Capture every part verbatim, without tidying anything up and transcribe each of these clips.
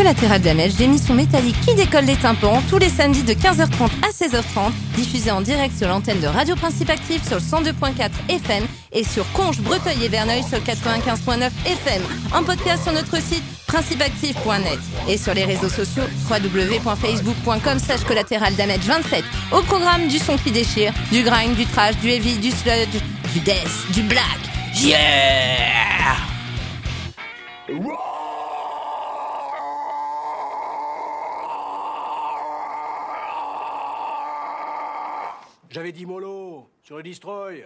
Collateral Damage, l'émission métallique qui décolle les tympans, tous les samedis de quinze heures trente à seize heures trente, diffusée en direct sur l'antenne de Radio Principe Active sur le cent deux virgule quatre F M et sur Conches, Breteuil et Verneuil sur le quatre-vingt-quinze virgule neuf F M. En podcast sur notre site principeactive point net et sur les réseaux sociaux w w w point facebook point com slash collateral damage vingt-sept. Au programme du son qui déchire, du grind, du trash, du heavy, du sludge, du death, du black. Yeah! J'avais dit mollo sur le destroy.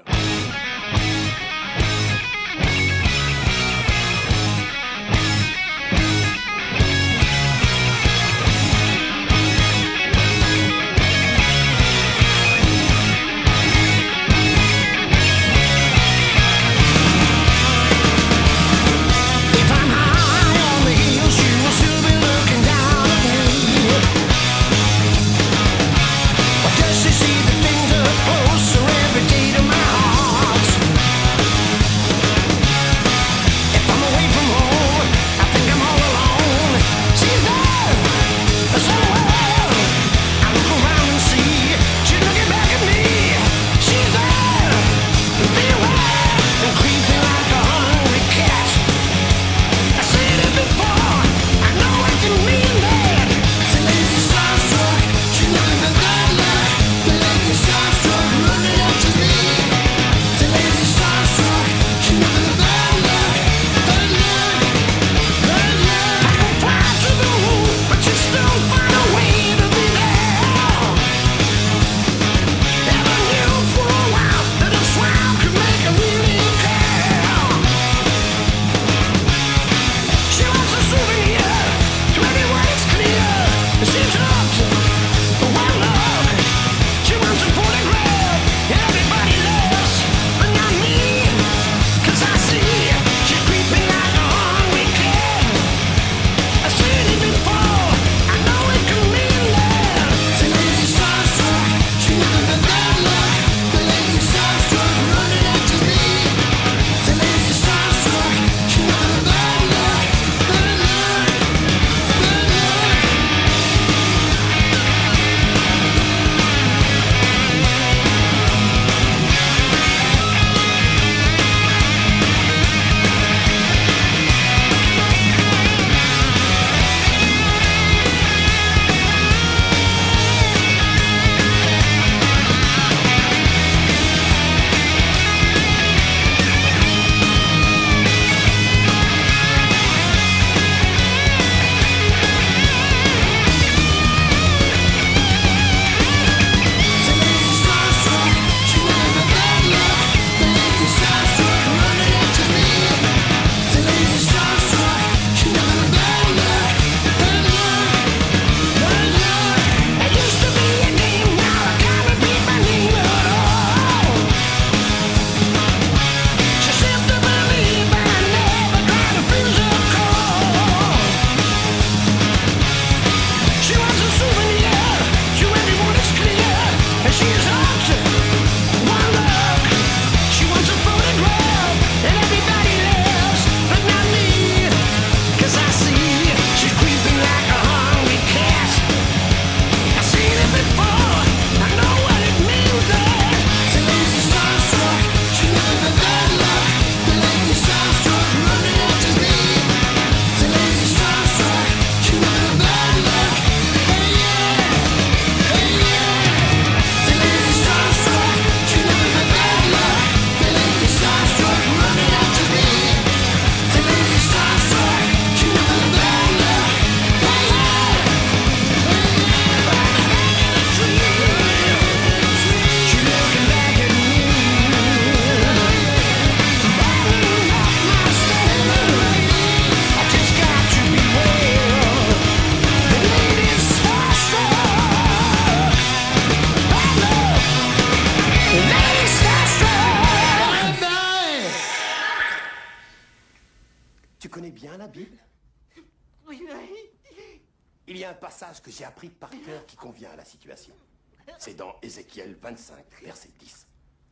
Que j'ai appris par cœur qui convient à la situation. C'est dans Ézéchiel vingt-cinq, verset dix.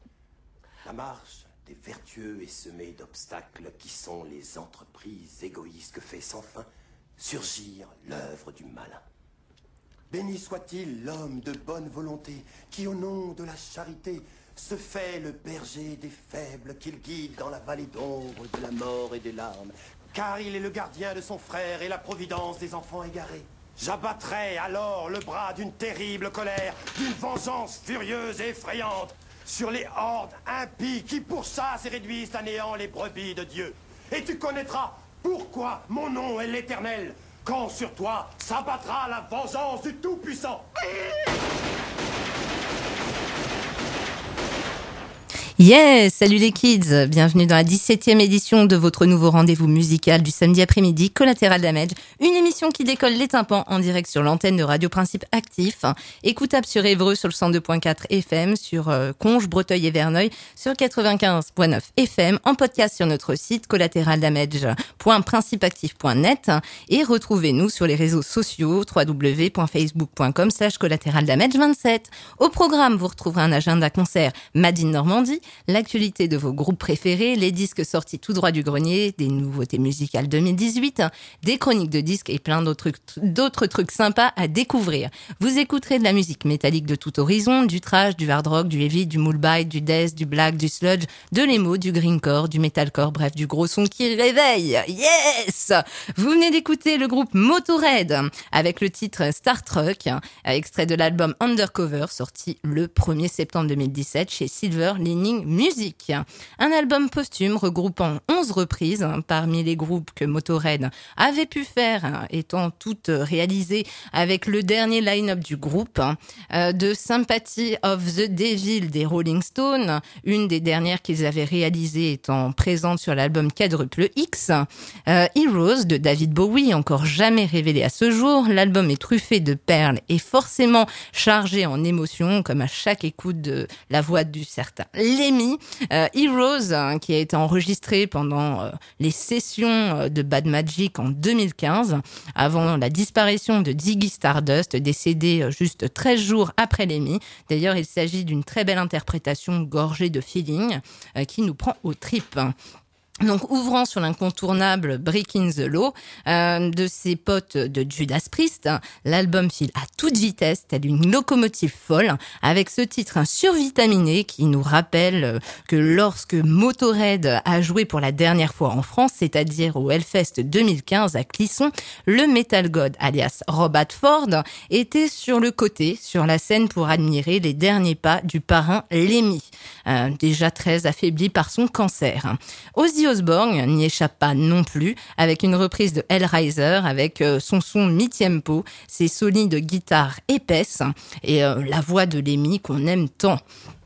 La marche des vertueux est semée d'obstacles qui sont les entreprises égoïstes que fait sans fin surgir l'œuvre du malin. Béni soit-il l'homme de bonne volonté qui, au nom de la charité, se fait le berger des faibles, qu'il guide dans la vallée d'ombre de la mort et des larmes, car il est le gardien de son frère et la providence des enfants égarés. J'abattrai alors le bras d'une terrible colère, d'une vengeance furieuse et effrayante, sur les hordes impies qui pourchassent et réduisent à néant les brebis de Dieu. Et tu connaîtras pourquoi mon nom est l'Éternel, quand sur toi s'abattra la vengeance du Tout-Puissant. Yes, salut les kids, bienvenue dans la dix-septième édition de votre nouveau rendez-vous musical du samedi après-midi, Collateral Damage, une émission qui décolle les tympans en direct sur l'antenne de Radio Principe Actif, écoutable sur Évreux sur le cent deux virgule quatre F M, sur euh, Conches, Breteuil et Verneuil sur quatre-vingt-quinze virgule neuf F M, en podcast sur notre site collateraldamage point principeactif point net et retrouvez-nous sur les réseaux sociaux w w w point facebook point com slash collateraldamage vingt-sept. Au programme, vous retrouverez un agenda concert Made in Normandie, l'actualité de vos groupes préférés, les disques sortis tout droit du grenier, des nouveautés musicales deux mille dix-huit, des chroniques de disques et plein d'autres, d'autres trucs sympas à découvrir. Vous écouterez de la musique métallique de tout horizon, du thrash, du hard rock, du heavy, du moolbite, du death, du black, du sludge, de l'emo, du greencore, du metalcore, bref, du gros son qui réveille. Yes! Vous venez d'écouter le groupe Motorhead avec le titre Star Trek, extrait de l'album Undercover, sorti le premier septembre deux mille dix-sept chez Silver Lining Music. Un album posthume regroupant onze reprises parmi les groupes que Motorhead avait pu faire, étant toutes réalisées avec le dernier line-up du groupe, euh, de Sympathy of the Devil des Rolling Stones, une des dernières qu'ils avaient réalisées étant présente sur l'album Quadruple X, euh, Heroes de David Bowie, encore jamais révélé à ce jour. L'album est truffé de perles et forcément chargé en émotions, comme à chaque écoute de la voix du certain Lemmy. Euh, Heroes, hein, qui a été enregistré pendant euh, les sessions euh, de Bad Magic en deux mille quinze, avant la disparition de Ziggy Stardust, décédé euh, juste treize jours après Lemmy. D'ailleurs, il s'agit d'une très belle interprétation gorgée de feeling euh, qui nous prend aux tripes. Donc, ouvrant sur l'incontournable Breaking the Law euh, de ses potes de Judas Priest, l'album file à toute vitesse, telle une locomotive folle, avec ce titre un survitaminé qui nous rappelle que lorsque Motorhead a joué pour la dernière fois en France, c'est-à-dire au Hellfest deux mille quinze à Clisson, le Metal God, alias Rob Halford, était sur le côté, sur la scène pour admirer les derniers pas du parrain Lemmy, euh, déjà très affaibli par son cancer. Ozzy Osbourne n'y échappe pas non plus, avec une reprise de Hellraiser, avec euh, son son mi-tempo, ses solides de guitare épaisses et euh, la voix de Lemmy qu'on aime tant.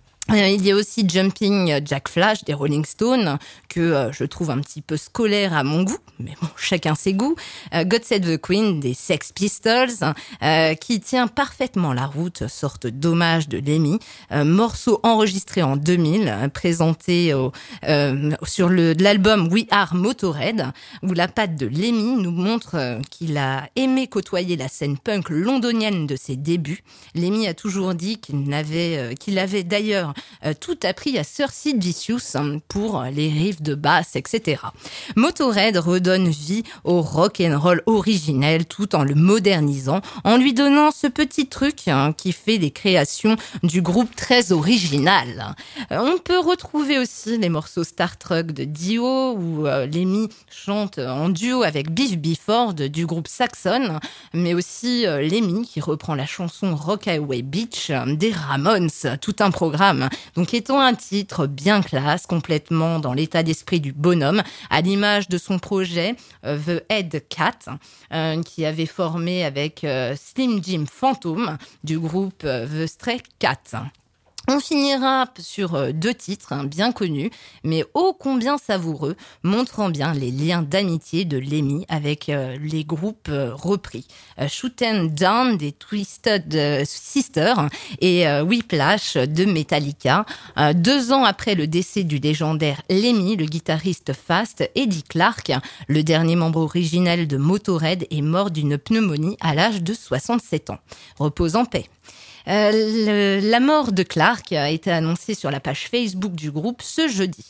Il y a aussi Jumping Jack Flash des Rolling Stones, que euh, je trouve un petit peu scolaire à mon goût, mais bon, chacun ses goûts. Euh, God Save the Queen des Sex Pistols, euh, qui tient parfaitement la route, sorte d'hommage de Lemmy. Euh, morceau enregistré en deux mille, euh, présenté au, euh, sur le, l'album We Are Motorhead, où la patte de Lemmy nous montre euh, qu'il a aimé côtoyer la scène punk londonienne de ses débuts. Lemmy a toujours dit qu'il n'avait, euh, qu'il avait d'ailleurs Euh, tout appris à Sir Sid Vicious hein, pour les riffs de basse, et cetera. Motorhead redonne vie au rock'n'roll originel tout en le modernisant, en lui donnant ce petit truc hein, qui fait des créations du groupe très originales. Euh, on peut retrouver aussi les morceaux Star Trek de Dio, où euh, Lemmy chante en duo avec Biff Bifford du groupe Saxon, mais aussi euh, Lemmy qui reprend la chanson Rockaway Beach euh, des Ramones, tout un programme. Donc, étant un titre bien classe, complètement dans l'état d'esprit du bonhomme, à l'image de son projet euh, The Head Cat, euh, qui avait formé avec euh, Slim Jim Phantom du groupe euh, The Stray Cats. On finira sur deux titres hein, bien connus, mais ô combien savoureux, montrant bien les liens d'amitié de Lemmy avec euh, les groupes euh, repris. Euh, Shoot 'em Down des Twisted euh, Sisters et euh, Whiplash de Metallica. Euh, deux ans après le décès du légendaire Lemmy, le guitariste Fast, Eddie Clarke, le dernier membre originel de Motorhead, est mort d'une pneumonie à l'âge de soixante-sept ans. Repose en paix. Euh, le, la mort de Clarke a été annoncée sur la page Facebook du groupe ce jeudi.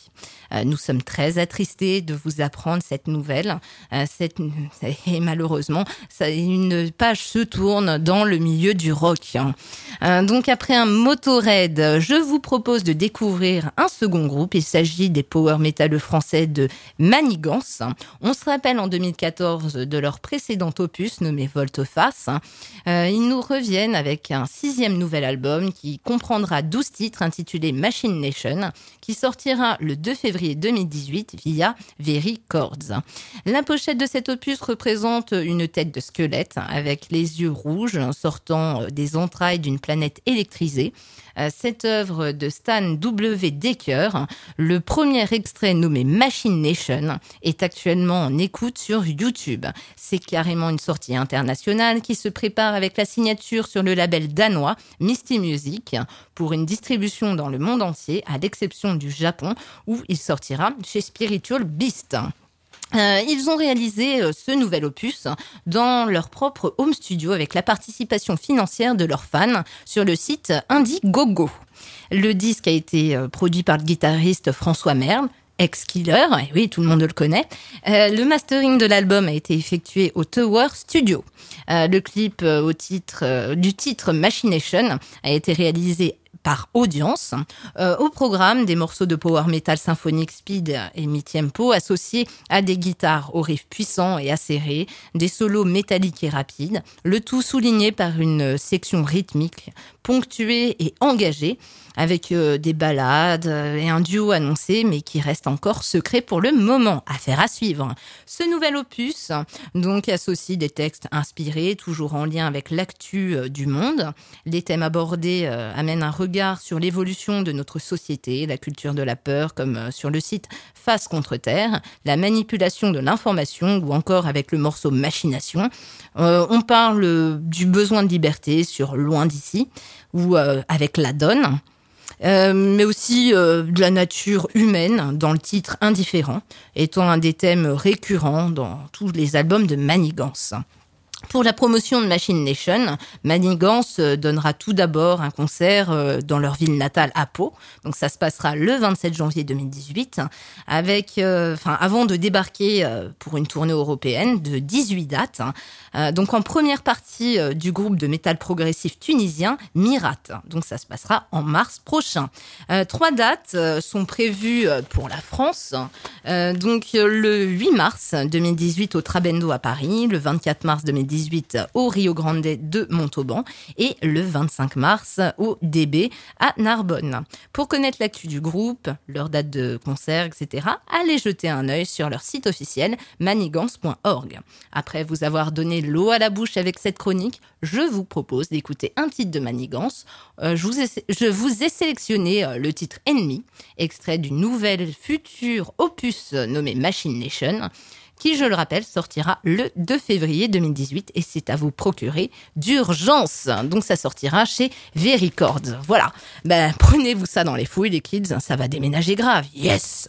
Euh, nous sommes très attristés de vous apprendre cette nouvelle. Euh, cette, et malheureusement, ça, une page se tourne dans le milieu du rock. Euh, donc après un Motorhead, je vous propose de découvrir un second groupe. Il s'agit des power metal français de Manigance. On se rappelle en deux mille quatorze de leur précédent opus nommé Volte-Face. Euh, ils nous reviennent avec un sixième nouvel album qui comprendra douze titres intitulé Machine Nation, qui sortira le deux février deux mille dix-huit via Very Chords. La pochette de cet opus représente une tête de squelette avec les yeux rouges sortant des entrailles d'une planète électrisée. Cette œuvre de Stan W. Decker, le premier extrait nommé Machine Nation, est actuellement en écoute sur YouTube. C'est carrément une sortie internationale qui se prépare avec la signature sur le label danois Misty Music pour une distribution dans le monde entier, à l'exception du Japon où il sortira chez Spiritual Beast. Euh, ils ont réalisé euh, ce nouvel opus dans leur propre home studio avec la participation financière de leurs fans sur le site Indiegogo. Le disque a été euh, produit par le guitariste François Merle, ex-Killer, et oui, tout le monde le connaît. Euh, le mastering de l'album a été effectué au Tower Studio. Euh, le clip euh, au titre, euh, du titre Machination a été réalisé par Audience. Euh, au programme, des morceaux de power metal symphonique speed et mi-tempo associés à des guitares aux riffs puissants et acérés, des solos métalliques et rapides, le tout souligné par une section rythmique ponctuée et engagée, avec euh, des ballades et un duo annoncé, mais qui reste encore secret pour le moment. Affaire à suivre. Ce nouvel opus donc associe des textes inspirés, toujours en lien avec l'actu euh, du monde. Les thèmes abordés euh, amènent un regard sur l'évolution de notre société, la culture de la peur, comme euh, sur le site Face contre Terre, la manipulation de l'information, ou encore avec le morceau Machination. Euh, on parle euh, du besoin de liberté sur Loin d'ici, ou euh, avec La Donne. Euh, mais aussi euh, de la nature humaine dans le titre Indifférent, étant un des thèmes récurrents dans tous les albums de Manigance. Pour la promotion de Machine Nation, Manigance donnera tout d'abord un concert dans leur ville natale à Pau. Donc ça se passera le vingt-sept janvier deux mille dix-huit, avec, euh, enfin, avant de débarquer euh, pour une tournée européenne de dix-huit dates. Euh, donc en première partie euh, du groupe de métal progressif tunisien Mirat. Donc ça se passera en mars prochain. Euh, trois dates euh, sont prévues pour la France. Euh, donc le huit mars deux mille dix-huit au Trabendo à Paris, le vingt-quatre mars deux mille dix-huit au Rio Grande de Montauban et le vingt-cinq mars au D B à Narbonne. Pour connaître l'actu du groupe, leur date de concert, et cetera, allez jeter un œil sur leur site officiel manigance point org. Après vous avoir donné l'eau à la bouche avec cette chronique, je vous propose d'écouter un titre de Manigance. Euh, je, vous ai, je vous ai sélectionné euh, le titre Ennemi, extrait d'une nouvelle future opus nommée Machine Nation, qui, je le rappelle, sortira le deux février deux mille dix-huit et c'est à vous procurer d'urgence. Donc ça sortira chez Very Chords. Voilà, ben, prenez-vous ça dans les fouilles les kids, ça va déménager grave, yes.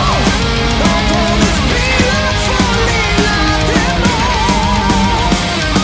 Dans ton esprit, la folie, la démence.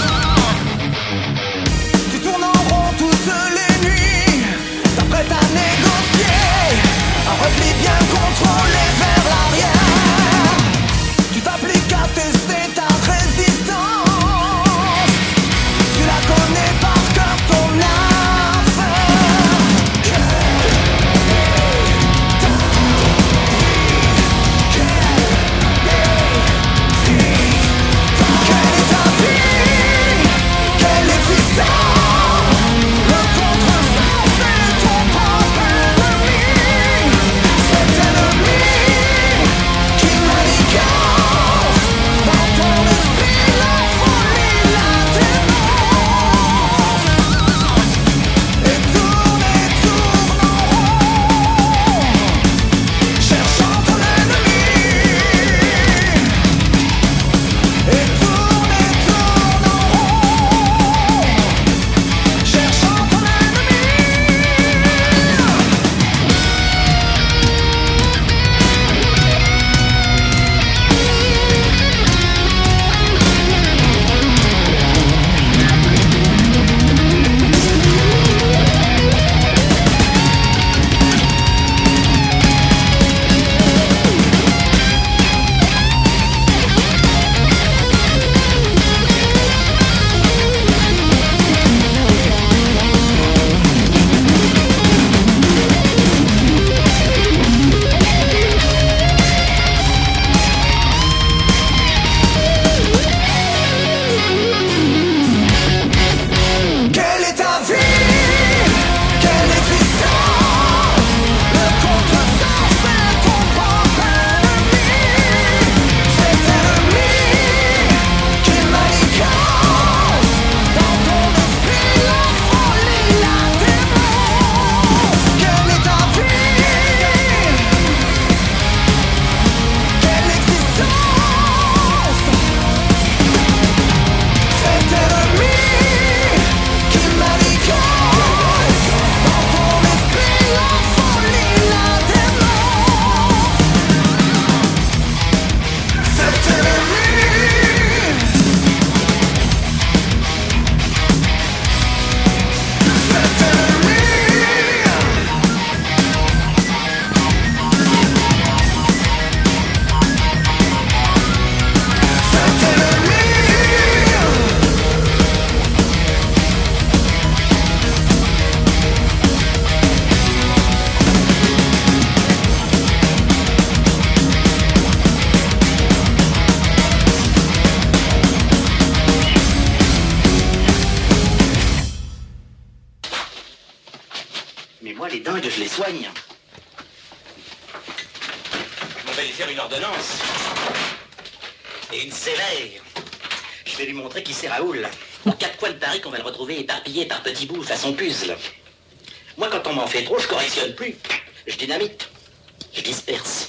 Moi, les dingues, je les soigne. On va lui faire une ordonnance. Et une sévère. Je vais lui montrer qui c'est Raoul. Aux quatre coins de Paris qu'on va le retrouver éparpillé par petits bouts façon puzzle. Moi, quand on m'en fait trop, je correctionne plus. Je dynamite. Je disperse.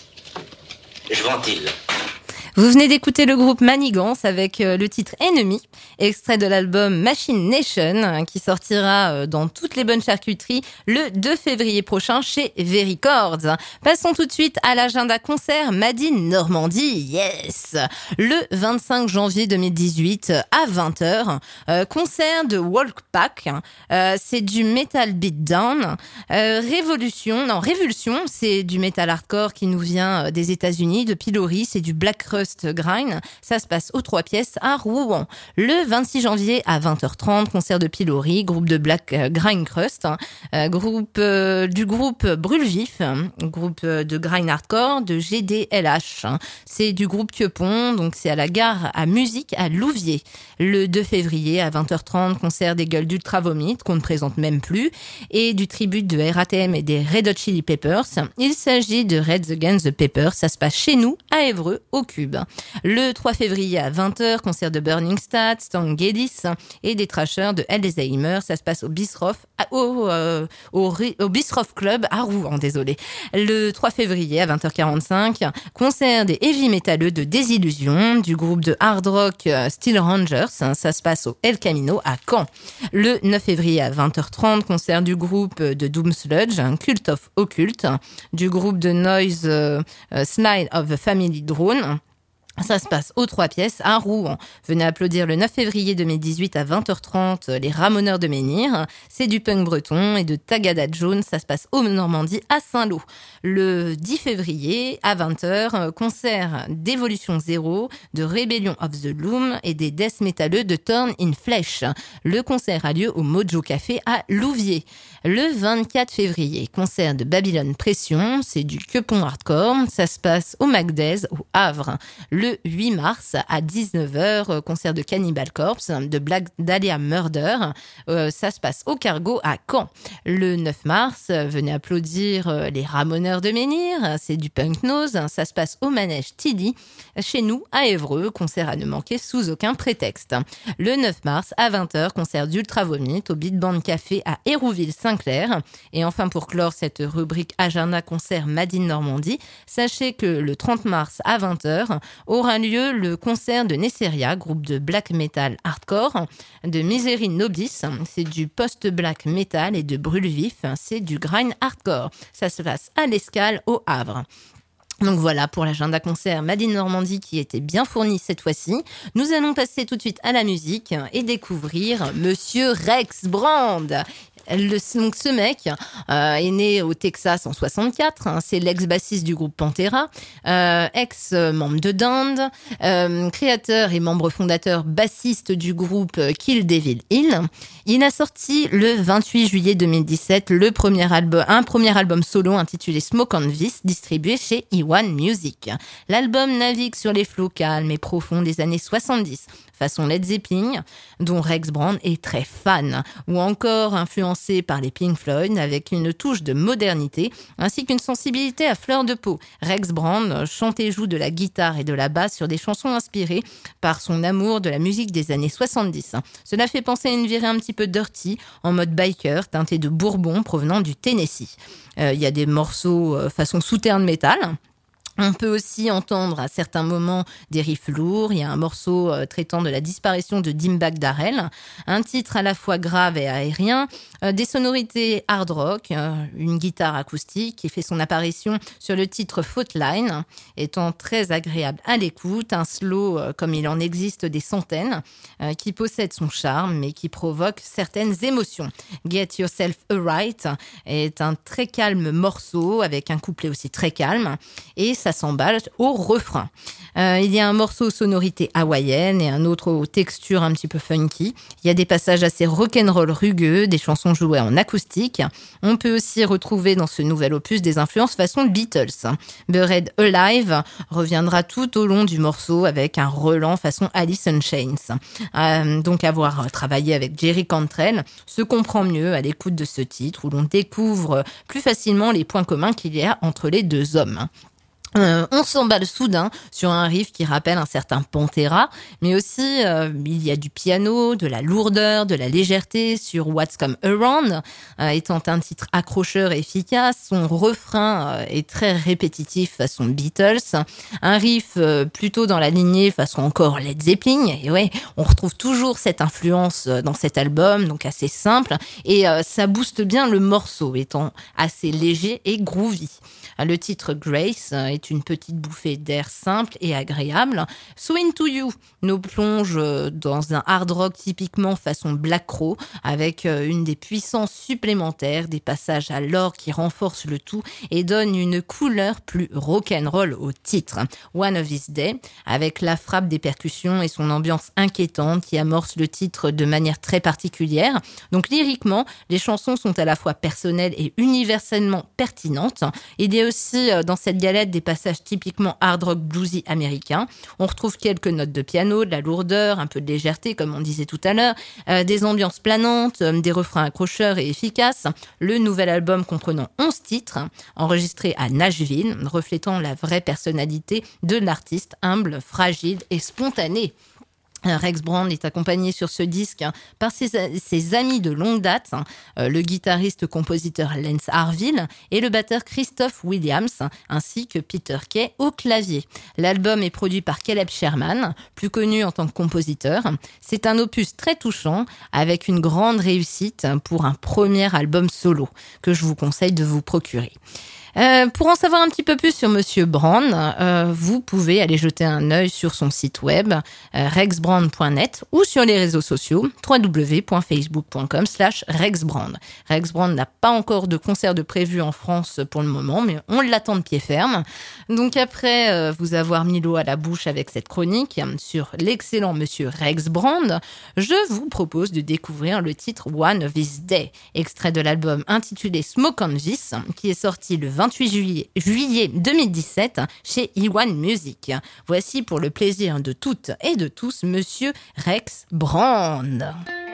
Je ventile. Vous venez d'écouter le groupe Manigance avec le titre Ennemi, extrait de l'album Machine Nation, qui sortira dans toutes les bonnes charcuteries le deux février prochain chez V-Records. Passons tout de suite à l'agenda concert Made in Normandie, yes. Le vingt-cinq janvier deux mille dix-huit à vingt heures, euh, concert de Wolfpack, euh, c'est du metal beatdown. Euh, Révolution, non, Révulsion, c'est du metal hardcore qui nous vient des États-Unis, de Pilori, c'est du Black Crust Grind, ça se passe aux trois pièces à Rouen. Le vingt-six janvier à vingt heures trente, concert de Pilori, groupe de Black Grind Crust, euh, groupe euh, du groupe Brûle Vif, groupe de Grind Hardcore de G D L H. C'est du groupe Quepon, donc c'est à la gare à musique à Louviers. Le deux février à vingt heures trente, concert des Gueules d'Ultra Vomit, qu'on ne présente même plus, et du tribute de R A T M et des Red Hot Chili Peppers. Il s'agit de Reds Against the Peppers, ça se passe chez nous, à Évreux, au Cube. Le trois février à vingt heures, concert de Burning Stat, Stan Geddes et des Trashers de Alzheimer. Ça se passe au Bistroff, au, euh, au, au Bistroff Club à Rouen, désolé. Le trois février à vingt heures quarante-cinq, concert des heavy métalleux de Désillusion, du groupe de hard rock Steel Rangers. Ça se passe au El Camino à Caen. Le neuf février à vingt heures trente, concert du groupe de Doom Sludge, Cult of Occult, du groupe de Noise euh, Slide of the Family Drone. Ça se passe aux trois pièces à Rouen. Venez applaudir le neuf février deux mille dix-huit à vingt heures trente les Ramoneurs de Menhir. C'est du punk breton et de Tagada Jones. Ça se passe au Normandie à Saint-Lô. Le dix février à vingt heures, concert d'Évolution Zéro, de Rebellion of the Loom et des death métalleux de Turn in Flesh. Le concert a lieu au Mojo Café à Louviers. Le vingt-quatre février, concert de Babylone Pression. C'est du Quepon Hardcore. Ça se passe au Magdez au Havre. Le Le huit mars à dix-neuf heures, concert de Cannibal Corpse, de Black Dahlia Murder. Euh, ça se passe au Cargo à Caen. Le neuf mars, venez applaudir les Ramoneurs de Menhir. C'est du punk nose. Ça se passe au Manège Tilly, chez nous à Évreux. Concert à ne manquer sous aucun prétexte. Le neuf mars à vingt heures, concert d'Ultra Vomit au Beat Band Café à Hérouville-Saint-Clair. Et enfin, pour clore cette rubrique agenda concert Made in Normandie, sachez que le trente mars à vingt heures, aura lieu le concert de Nesseria, groupe de black metal hardcore, de Misery Nobis, c'est du post-black metal, et de Brûle Vif, c'est du grind hardcore. Ça se passe à l'Escale au Havre. Donc voilà pour l'agenda concert Made in Normandie qui était bien fourni cette fois-ci. Nous allons passer tout de suite à la musique et découvrir Monsieur Rex Brand. Le, donc ce mec euh, est né au Texas en soixante-quatre, hein, c'est l'ex-bassiste du groupe Pantera, euh, ex-membre de Damned, euh, créateur et membre fondateur bassiste du groupe Kill Devil Hill. Il a sorti le vingt-huit juillet deux mille dix-sept le premier album, un premier album solo intitulé Smoke and Vis, distribué chez E un Music. L'album navigue sur les flots calmes et profonds des années soixante-dix, façon Led Zeppelin, dont Rex Brand est très fan, ou encore influencé par les Pink Floyd avec une touche de modernité, ainsi qu'une sensibilité à fleur de peau. Rex Brand chante et joue de la guitare et de la basse sur des chansons inspirées par son amour de la musique des années soixante-dix. Cela fait penser à une virée un petit peu dirty, en mode biker, teinté de bourbon provenant du Tennessee. Il euh, y a des morceaux euh, façon souterrain métal. On peut aussi entendre à certains moments des riffs lourds. Il y a un morceau euh, traitant de la disparition de Dimebag Darrell, un titre à la fois grave et aérien, euh, des sonorités hard rock, euh, une guitare acoustique qui fait son apparition sur le titre Faultline, étant très agréable à l'écoute, un slow euh, comme il en existe des centaines, euh, qui possède son charme mais qui provoque certaines émotions. Get Yourself A Right est un très calme morceau avec un couplet aussi très calme et ça s'emballe au refrain. Euh, il y a un morceau aux sonorités hawaïennes et un autre aux textures un petit peu funky. Il y a des passages assez rock'n'roll rugueux, des chansons jouées en acoustique. On peut aussi retrouver dans ce nouvel opus des influences façon Beatles. Buried Alive reviendra tout au long du morceau avec un relent façon Alice in Chains. Euh, donc avoir travaillé avec Jerry Cantrell se comprend mieux à l'écoute de ce titre où l'on découvre plus facilement les points communs qu'il y a entre les deux hommes. Euh, on s'emballe soudain sur un riff qui rappelle un certain Pantera, mais aussi euh, il y a du piano, de la lourdeur, de la légèreté sur What's Come Around, euh, étant un titre accrocheur et efficace. Son refrain euh, est très répétitif façon Beatles, un riff euh, plutôt dans la lignée façon encore Led Zeppelin. Et ouais, on retrouve toujours cette influence dans cet album, donc assez simple, et euh, ça booste bien le morceau, étant assez léger et groovy. Le titre Grace est une petite bouffée d'air simple et agréable. So Into You nous plonge dans un hard rock typiquement façon Black Crow avec une des puissances supplémentaires, des passages à l'orgue qui renforcent le tout et donnent une couleur plus rock'n'roll au titre. One of These Days, avec la frappe des percussions et son ambiance inquiétante qui amorce le titre de manière très particulière. Donc lyriquement, les chansons sont à la fois personnelles et universellement pertinentes. Il y a aussi dans cette galette des passages typiquement hard rock bluesy américain. On retrouve quelques notes de piano, de la lourdeur, un peu de légèreté comme on disait tout à l'heure, euh, des ambiances planantes, euh, des refrains accrocheurs et efficaces. Le nouvel album comprenant onze titres, enregistré à Nashville, reflétant la vraie personnalité de l'artiste, humble, fragile et spontané. Rex Brown est accompagné sur ce disque par ses, ses amis de longue date, le guitariste-compositeur Lance Arville et le batteur Christoph Williams, ainsi que Peter Kay au clavier. L'album est produit par Caleb Sherman, plus connu en tant que compositeur. C'est un opus très touchant, avec une grande réussite pour un premier album solo, que je vous conseille de vous procurer. Euh, pour en savoir un petit peu plus sur Monsieur Brand, euh, vous pouvez aller jeter un œil sur son site web euh, rexbrand point net ou sur les réseaux sociaux w w w point facebook point com slash rexbrand. Rexbrand n'a pas encore de concert de prévu en France pour le moment, mais on l'attend de pied ferme. Donc après euh, vous avoir mis l'eau à la bouche avec cette chronique sur l'excellent Monsieur Rex Brand, je vous propose de découvrir le titre One of These Days, extrait de l'album intitulé Smoke on This, qui est sorti le vingt-huit juillet deux mille dix-sept chez E un Music. Voici pour le plaisir de toutes et de tous Monsieur Rex Brand.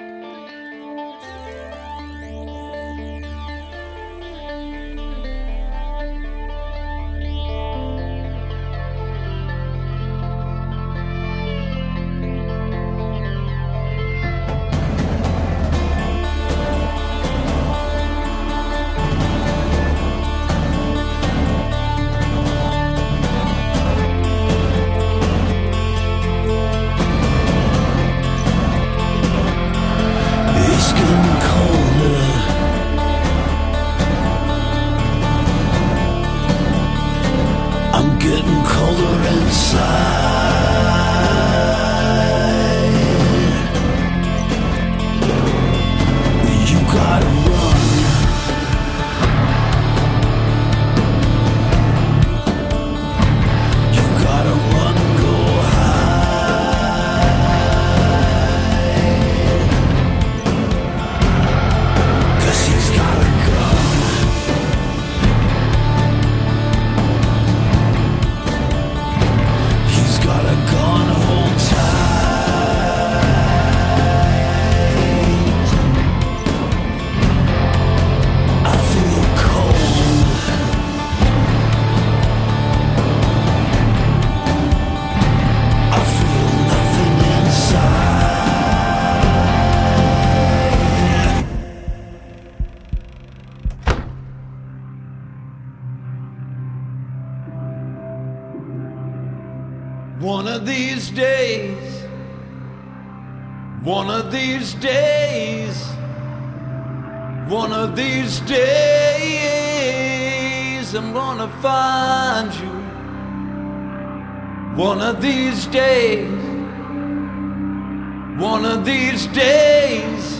One of these days, one of these days, one of these days, I'm gonna find you. One of these days, one of these days,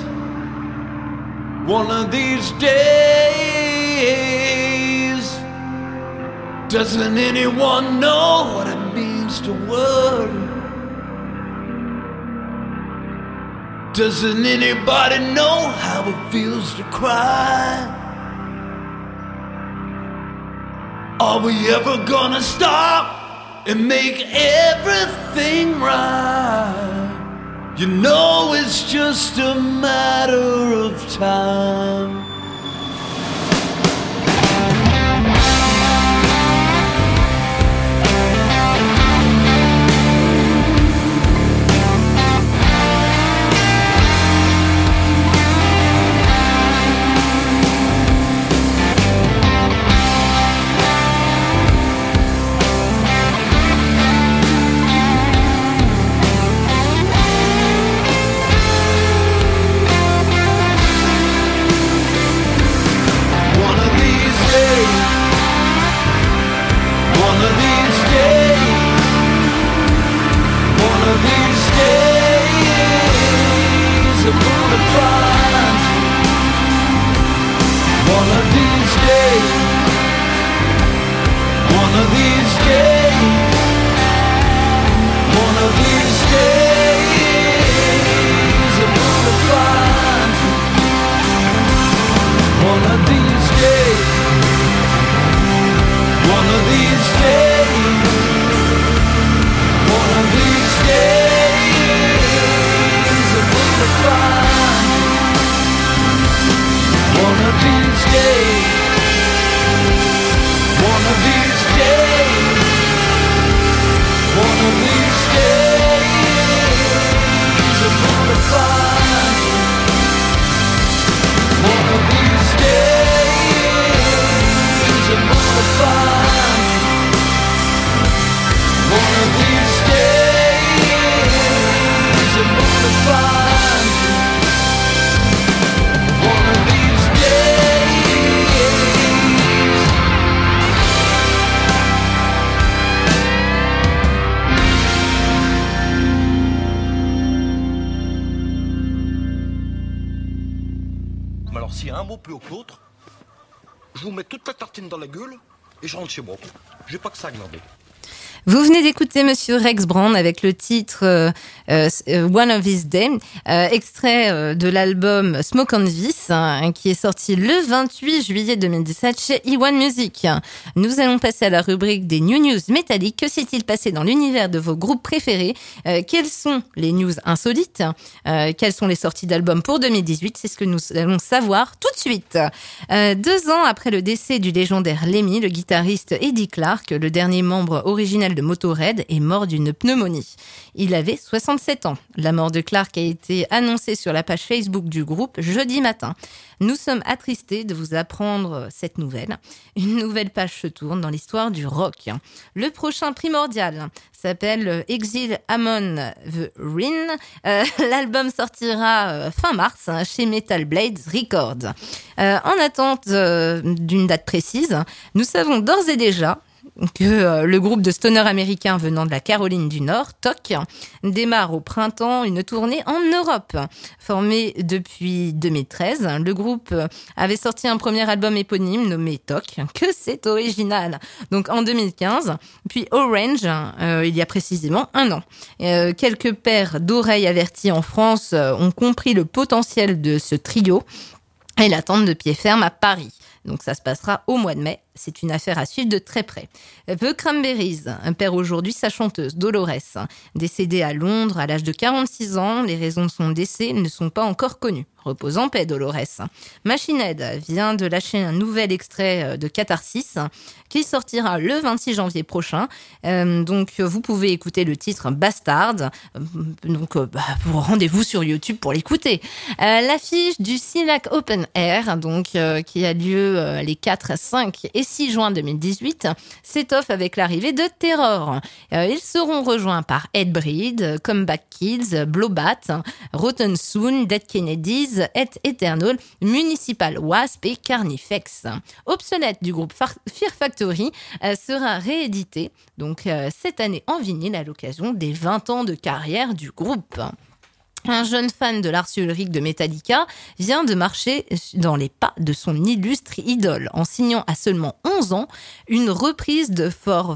one of these days, Doesn't anyone know what it means to worry? Doesn't anybody know how it feels to cry? Are we ever gonna stop and make everything right? You know it's just a matter of time. Je vous mets toute la tartine dans la gueule et je rentre chez moi. J'ai pas que ça à glander. Vous venez d'écouter Monsieur Rex Brown avec le titre euh, euh, One of These Days, euh, extrait euh, de l'album Smoke and Vis, hein, qui est sorti le vingt-huit juillet deux mille dix-sept chez E un Music. Nous allons passer à la rubrique des New News métalliques. Que s'est-il passé dans l'univers de vos groupes préférés? euh, Quelles sont les news insolites? euh, Quelles sont les sorties d'albums pour deux mille dix-huit? C'est ce que nous allons savoir tout de suite. Euh, deux ans après le décès du légendaire Lemmy, le guitariste Eddie Clark, le dernier membre original de Motorhead, est mort d'une pneumonie. Il avait soixante-sept ans. La mort de Clark a été annoncée sur la page Facebook du groupe jeudi matin. Nous sommes attristés de vous apprendre cette nouvelle. Une nouvelle page se tourne dans l'histoire du rock. Le prochain Primordial s'appelle Exile Amon the Ruin. Euh, l'album sortira fin mars chez Metal Blades Records. Euh, en attente euh, d'une date précise, nous savons d'ores et déjà que euh, le groupe de stoner américain venant de la Caroline du Nord, T O C, démarre au printemps une tournée en Europe. Formé depuis deux mille treize, le groupe avait sorti un premier album éponyme nommé T O C, que c'est original, donc en deux mille quinze, puis Orange, euh, il y a précisément un an. Euh, quelques paires d'oreilles averties en France euh, ont compris le potentiel de ce trio et l'attendent de pied ferme à Paris. Donc ça se passera au mois de mai. C'est une affaire à suivre de très près. The Cranberries perd aujourd'hui sa chanteuse Dolores, décédée à Londres à l'âge de quarante-six ans. Les raisons de son décès ne sont pas encore connues. Repose en paix, Dolores. Machine Head vient de lâcher un nouvel extrait de Catharsis qui sortira le vingt-six janvier prochain. Euh, donc vous pouvez écouter le titre Bastard. Donc euh, bah, rendez-vous sur YouTube pour l'écouter. Euh, l'affiche du Silac Open Air, donc euh, qui a lieu euh, les quatre, cinq et six juin deux mille dix-huit, s'étoffe avec l'arrivée de Terror. Euh, ils seront rejoints par Headbreed, Comeback Kids, Blowbat, Rotten Soon, Dead Kennedys, Et Eternal, Municipal Wasp et Carnifex. Obsolète du groupe Fear Factory euh, sera réédité donc euh, cette année en vinyle à l'occasion des vingt ans de carrière du groupe. Un jeune fan de l'art lyrique de Metallica vient de marcher dans les pas de son illustre idole en signant à seulement onze ans une reprise de For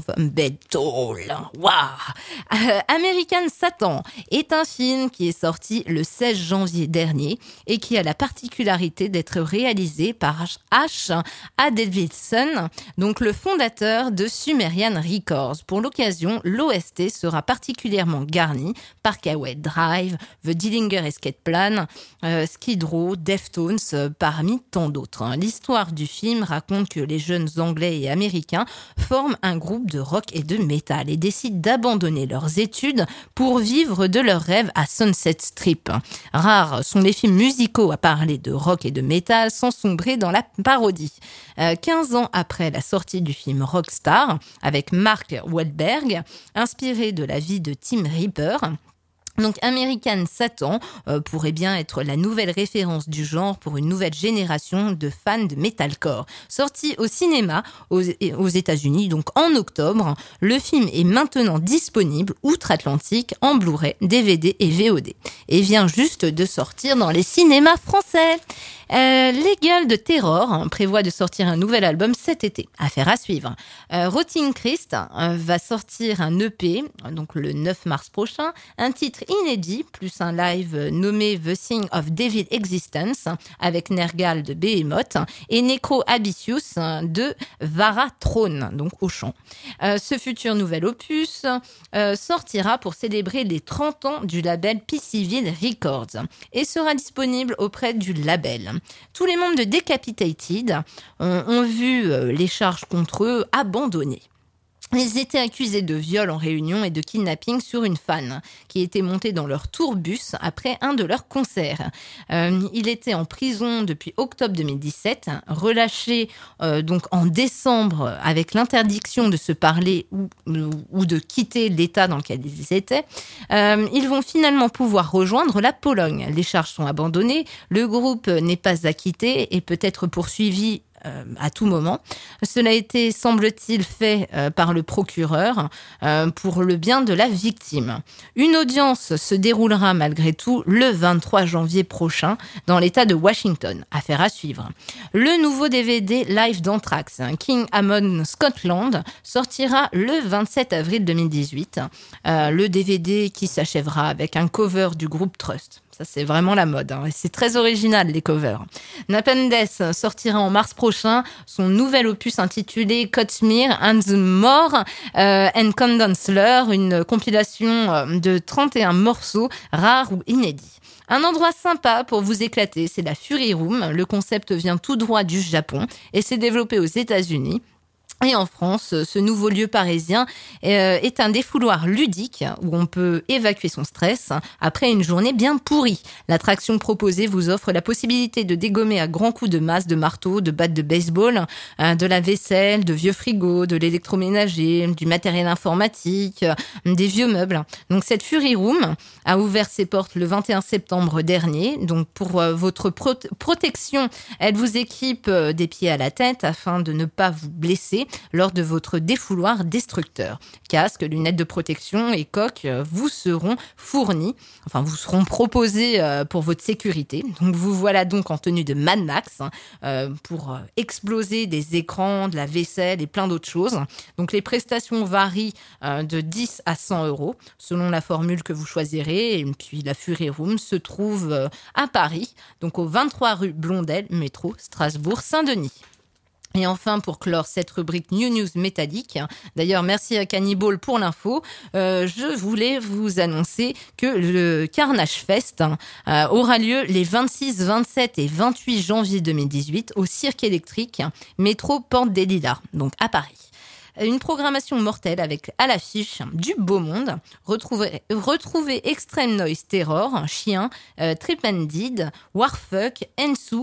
Metal. Waouh! Euh, American Satan est un film qui est sorti le seize janvier dernier et qui a la particularité d'être réalisé par H. A. Davidson, donc le fondateur de Sumerian Records. Pour l'occasion, l'O S T sera particulièrement garni par Parkway Drive, The Dillinger Escape Plan, euh, Skid Row, Deftones, euh, parmi tant d'autres. Hein. L'histoire du film raconte que les jeunes Anglais et Américains forment un groupe de rock et de métal et décident d'abandonner leurs études pour vivre de leurs rêves à Sunset Strip. Rares sont les films musicaux à parler de rock et de métal sans sombrer dans la parodie. Euh, quinze ans après la sortie du film Rockstar, avec Mark Wahlberg, inspiré de la vie de Tim Reaper, donc American Satan euh, pourrait bien être la nouvelle référence du genre pour une nouvelle génération de fans de metalcore. Sorti au cinéma aux, aux États-Unis, donc en octobre, le film est maintenant disponible outre-Atlantique en Blu-ray, D V D et V O D et vient juste de sortir dans les cinémas français. Euh, Legal de Terror hein, prévoit de sortir un nouvel album cet été. Affaire à suivre. Euh, Rotting Christ euh, va sortir un E P, donc le neuf mars prochain, un titre inédit, plus un live nommé The Thing of Devil Existence, avec Nergal de Behemoth et Necro Abyssius de Varathrone, donc au chant. Euh, ce futur nouvel opus euh, sortira pour célébrer les trente ans du label P Civil Records et sera disponible auprès du label. Tous les membres de Decapitated ont, ont vu euh, les charges contre eux abandonnées. Ils étaient accusés de viol en réunion et de kidnapping sur une fan qui était montée dans leur tourbus après un de leurs concerts. Euh, il était en prison depuis octobre deux mille dix-sept, relâché euh, donc en décembre avec l'interdiction de se parler ou, ou de quitter l'état dans lequel ils étaient. Euh, ils vont finalement pouvoir rejoindre la Pologne. Les charges sont abandonnées, le groupe n'est pas acquitté et peut être poursuivi Euh, à tout moment. Cela a été, semble-t-il, fait euh, par le procureur euh, pour le bien de la victime. Une audience se déroulera malgré tout le vingt-trois janvier prochain dans l'État de Washington. Affaire à suivre. Le nouveau D V D live d'Anthrax, King Amon Scotland, sortira le vingt-sept avril deux mille dix-huit. Euh, le D V D qui s'achèvera avec un cover du groupe Trust. Ça, c'est vraiment la mode. Hein. Et c'est très original, les covers. Napendes sortira en mars prochain son nouvel opus intitulé Cotsmere and the More euh, and Condensler, une compilation de trente et un morceaux rares ou inédits. Un endroit sympa pour vous éclater, c'est la Fury Room. Le concept vient tout droit du Japon et s'est développé aux États-Unis. Et en France, ce nouveau lieu parisien est un défouloir ludique où on peut évacuer son stress après une journée bien pourrie. L'attraction proposée vous offre la possibilité de dégommer à grands coups de masse, de marteau, de batte de baseball, de la vaisselle, de vieux frigos, de l'électroménager, du matériel informatique, des vieux meubles. Donc cette Fury Room a ouvert ses portes le vingt et un septembre dernier. Donc pour votre pro- protection, elle vous équipe des pieds à la tête afin de ne pas vous blesser lors de votre défouloir destructeur. Casque, lunettes de protection et coques vous seront fournis, enfin vous seront proposés pour votre sécurité. Donc vous voilà donc en tenue de Mad Max euh, pour exploser des écrans, de la vaisselle et plein d'autres choses. Donc les prestations varient euh, de dix à cent euros selon la formule que vous choisirez. Et puis la Fury Room se trouve euh, à Paris, donc au vingt-trois rue Blondel, métro Strasbourg-Saint-Denis. Et enfin, pour clore cette rubrique New News métallique, d'ailleurs merci à Cannibal pour l'info, euh, je voulais vous annoncer que le Carnage Fest euh, aura lieu les vingt-six, vingt-sept et vingt-huit janvier deux mille dix-huit au Cirque électrique, métro Porte des Lilas, donc à Paris. Une programmation mortelle avec à l'affiche du beau monde. Retrouvez, retrouvez Extreme Noise Terror, Chien, euh, Trip and Deed, Warfuck, Ensu,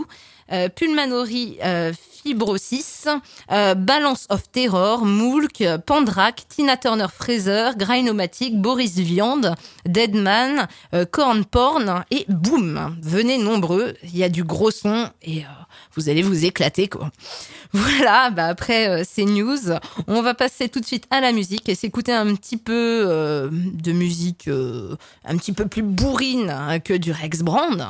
euh, Pulmonary euh, Fibrosis, euh, Balance of Terror, Moulk, Pandrak, Tina Turner Fraser, Grinomatic, Boris Viande, Deadman, euh, Corn Porn et boum, venez nombreux, il y a du gros son et euh, vous allez vous éclater quoi. Voilà, bah après euh, ces news, on va passer tout de suite à la musique et s'écouter un petit peu euh, de musique euh, un petit peu plus bourrine hein, que du Rex Brand.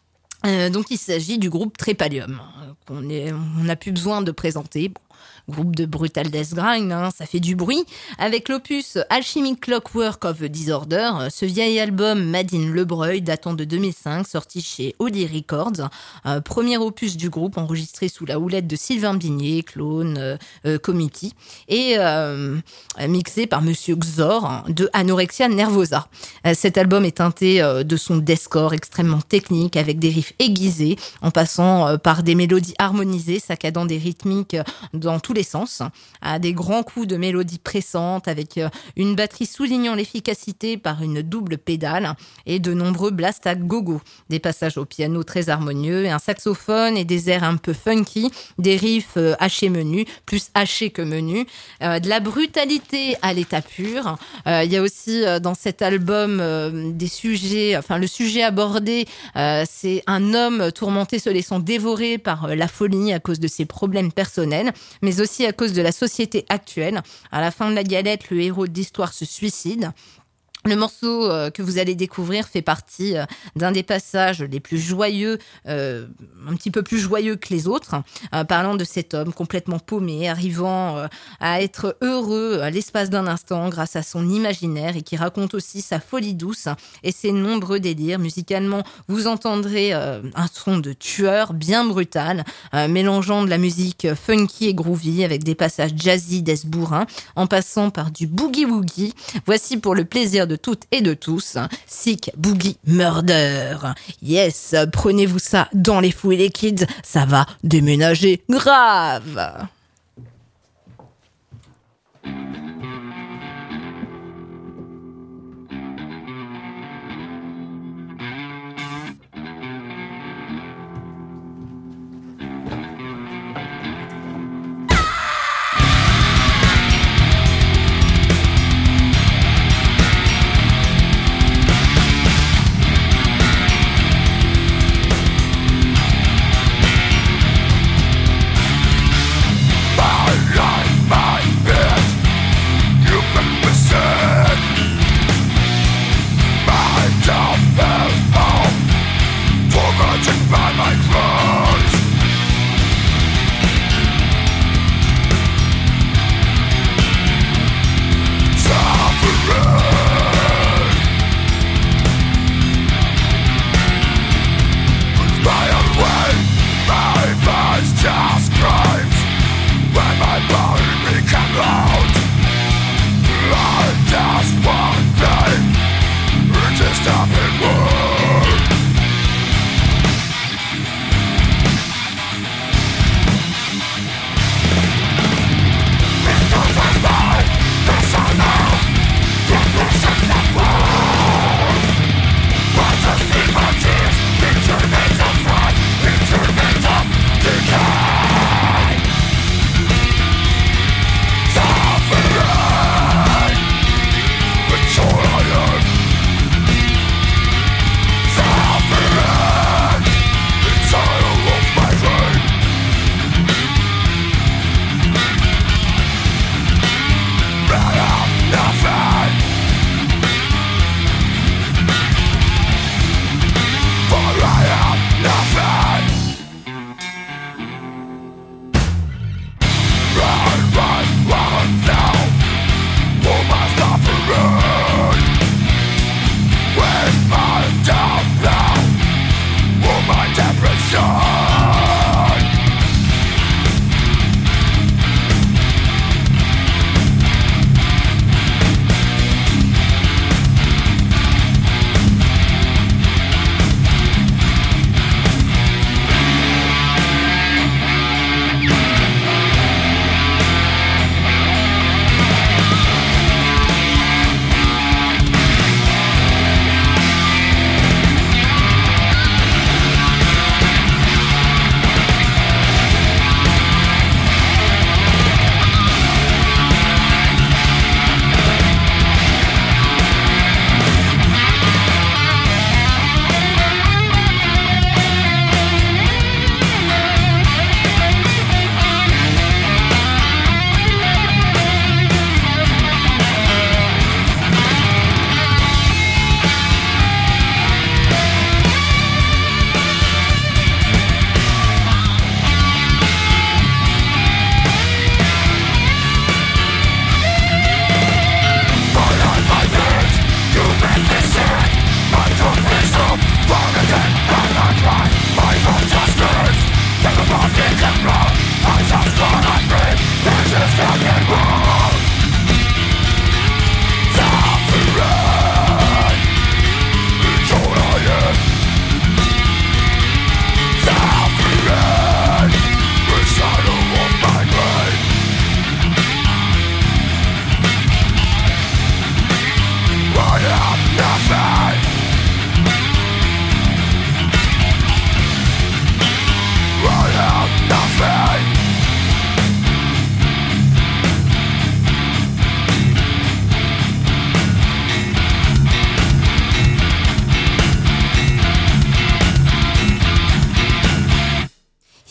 Euh, donc il s'agit du groupe Trépalium, qu'on est, on n'a plus besoin de présenter. Bon, groupe de brutal death grind, hein, ça fait du bruit. Avec l'opus Alchemic Clockwork of Disorder, ce vieil album Made in Le Breuil datant de deux mille cinq, sorti chez Audi Records, euh, premier opus du groupe enregistré sous la houlette de Sylvain Bignet, Clone, euh, euh, Committee, et euh, mixé par Monsieur Xor de Anorexia Nervosa. Euh, cet album est teinté euh, de son deathcore extrêmement technique avec des riffs aiguisés, en passant euh, par des mélodies harmonisées, saccadant des rythmiques euh, dans tous les sens, à des grands coups de mélodies pressantes avec une batterie soulignant l'efficacité par une double pédale et de nombreux blasts à gogo, des passages au piano très harmonieux et un saxophone et des airs un peu funky, des riffs hachés menus, plus hachés que menus, euh, de la brutalité à l'état pur. Euh, il y a aussi euh, dans cet album euh, des sujets, enfin le sujet abordé, euh, c'est un homme tourmenté se laissant dévorer par euh, la folie à cause de ses problèmes personnels, mais aussi à cause de la société actuelle. À la fin de la galette, le héros de l'histoire se suicide. Le morceau euh, que vous allez découvrir fait partie euh, d'un des passages les plus joyeux, euh, un petit peu plus joyeux que les autres, euh, parlant de cet homme complètement paumé, arrivant euh, à être heureux à l'espace d'un instant grâce à son imaginaire et qui raconte aussi sa folie douce et ses nombreux délires. Musicalement, vous entendrez euh, un son de tueur bien brutal, euh, mélangeant de la musique funky et groovy avec des passages jazzy death bourrin, en passant par du boogie-woogie. Voici pour le plaisir de toutes et de tous, Sick Boogie Murder. Yes, prenez-vous ça dans les fouilles les kids, ça va déménager grave.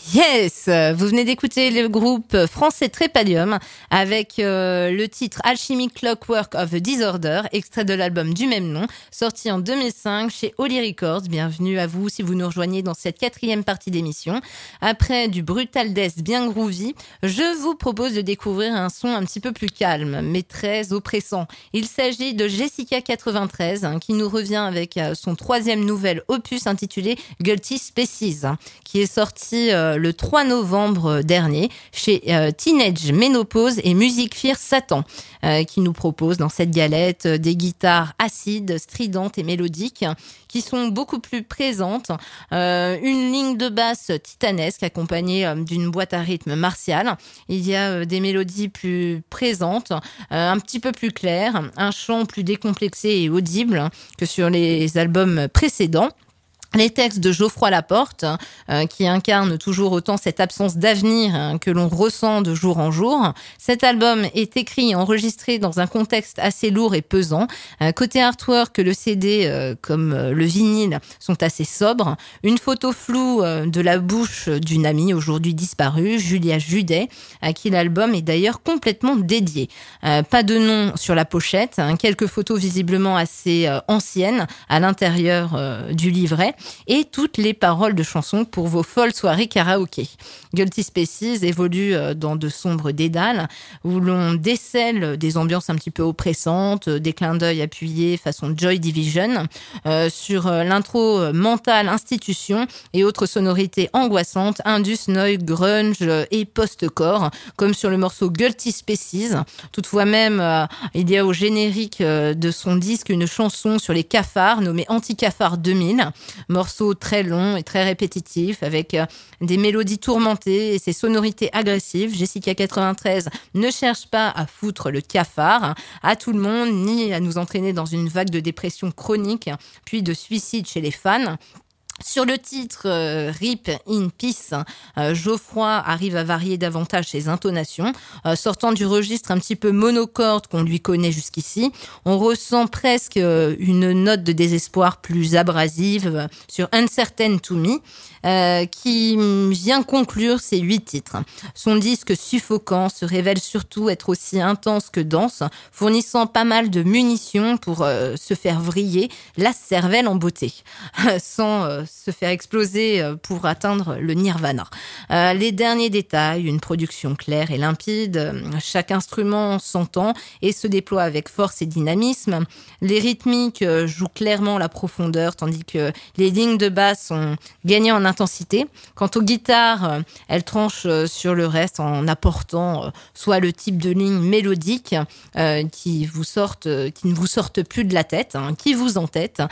Yes, vous venez d'écouter le groupe français Trépalium avec euh, le titre Alchemic Clockwork of a Disorder, extrait de l'album du même nom, sorti en deux mille cinq chez Holly Records. Bienvenue à vous si vous nous rejoignez dans cette quatrième partie d'émission. Après du brutal death bien groovy, je vous propose de découvrir un son un petit peu plus calme, mais très oppressant. Il s'agit de Jessica quatre-vingt-treize, hein, qui nous revient avec euh, son troisième nouvel opus intitulé Guilty Species, hein, qui est sorti euh, le trois novembre dernier chez euh, Teenage Ménopause et Music Fear Satan, euh, qui nous propose dans cette galette euh, des guitares acides, stridentes et mélodiques qui sont beaucoup plus présentes, euh, une ligne de basse titanesque accompagnée euh, d'une boîte à rythme martiale. Il y a euh, des mélodies plus présentes, euh, un petit peu plus claires, un chant plus décomplexé et audible que sur les albums précédents. Les textes de Geoffroy Laporte, euh, qui incarnent toujours autant cette absence d'avenir hein, que l'on ressent de jour en jour. Cet album est écrit et enregistré dans un contexte assez lourd et pesant. Euh, côté artwork, le C D euh, comme euh, le vinyle sont assez sobres. Une photo floue euh, de la bouche d'une amie aujourd'hui disparue, Julia Judet, à qui l'album est d'ailleurs complètement dédié. Euh, pas de nom sur la pochette, hein, quelques photos visiblement assez euh, anciennes à l'intérieur euh, du livret, et toutes les paroles de chansons pour vos folles soirées karaoké. Guilty Species évolue dans de sombres dédales où l'on décèle des ambiances un petit peu oppressantes, des clins d'œil appuyés façon Joy Division, euh, sur l'intro mentale institution et autres sonorités angoissantes, indus, noise, grunge et post-core, comme sur le morceau Guilty Species. Toutefois même, euh, il y a au générique de son disque une chanson sur les cafards nommée Anti-Cafard deux mille, morceau très long et très répétitif avec euh, des mélodies tourmentées et ses sonorités agressives. Jessica quatre-vingt-treize ne cherche pas à foutre le cafard à tout le monde ni à nous entraîner dans une vague de dépression chronique puis de suicide chez les fans. Sur le titre euh, Rip in Peace, euh, Geoffroy arrive à varier davantage ses intonations, euh, sortant du registre un petit peu monocorde qu'on lui connaît jusqu'ici. On ressent presque euh, une note de désespoir plus abrasive euh, sur Uncertain to Me, euh, qui vient conclure ces huit titres. Son disque suffocant se révèle surtout être aussi intense que dense, fournissant pas mal de munitions pour euh, se faire vriller la cervelle en beauté, sans euh, se faire exploser pour atteindre le nirvana. Euh, les derniers détails, une production claire et limpide, chaque instrument s'entend et se déploie avec force et dynamisme. Les rythmiques jouent clairement la profondeur, tandis que les lignes de basse sont gagnées en intensité. Quant aux guitares, elles tranchent sur le reste en apportant soit le type de ligne mélodique euh, qui vous sortent, qui ne vous sortent plus de la tête, hein, qui vous entête,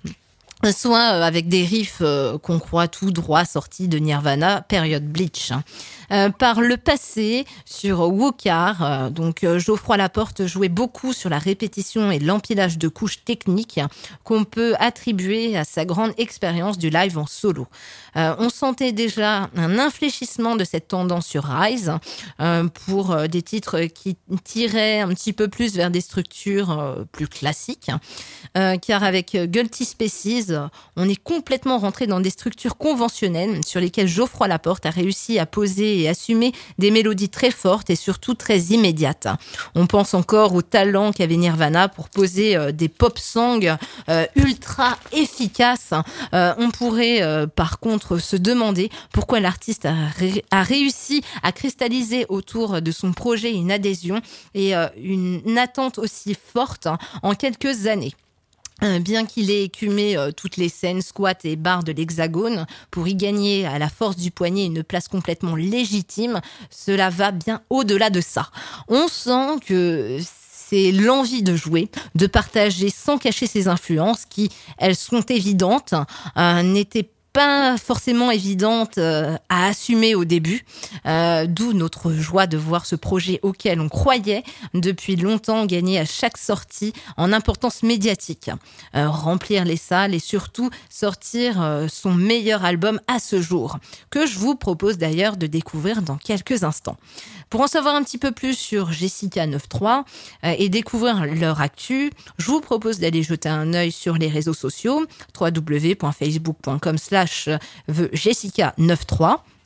soit avec des riffs euh, qu'on croit tout droit sortis de Nirvana, période Bleach. Euh, par le passé, sur Wokar, euh, donc euh, Geoffroy Laporte jouait beaucoup sur la répétition et l'empilage de couches techniques qu'on peut attribuer à sa grande expérience du live en solo. Euh, on sentait déjà un infléchissement de cette tendance sur Rise euh, pour euh, des titres qui tiraient un petit peu plus vers des structures euh, plus classiques, euh, car avec Guilty Species, on est complètement rentré dans des structures conventionnelles sur lesquelles Geoffroy Laporte a réussi à poser et assumer des mélodies très fortes et surtout très immédiates. On pense encore au talent qu'avait Nirvana pour poser euh, des pop songs euh, ultra efficaces. Euh, on pourrait euh, par contre se demander pourquoi l'artiste a, ré- a réussi à cristalliser autour de son projet une adhésion et euh, une, une attente aussi forte en quelques années. Bien qu'il ait écumé euh, toutes les scènes, squats et bars de l'Hexagone pour y gagner à la force du poignet une place complètement légitime, cela va bien au-delà de ça. On sent que c'est l'envie de jouer, de partager sans cacher ses influences qui, elles sont évidentes, euh, n'étaient pas forcément évidente euh, à assumer au début, euh, d'où notre joie de voir ce projet auquel on croyait depuis longtemps gagner à chaque sortie en importance médiatique, euh, remplir les salles et surtout sortir euh, son meilleur album à ce jour, que je vous propose d'ailleurs de découvrir dans quelques instants. Pour en savoir un petit peu plus sur Jessica quatre-vingt-treize euh, et découvrir leur actu, je vous propose d'aller jeter un œil sur les réseaux sociaux, w w w point facebook point com slash Jessica quatre-vingt-treize.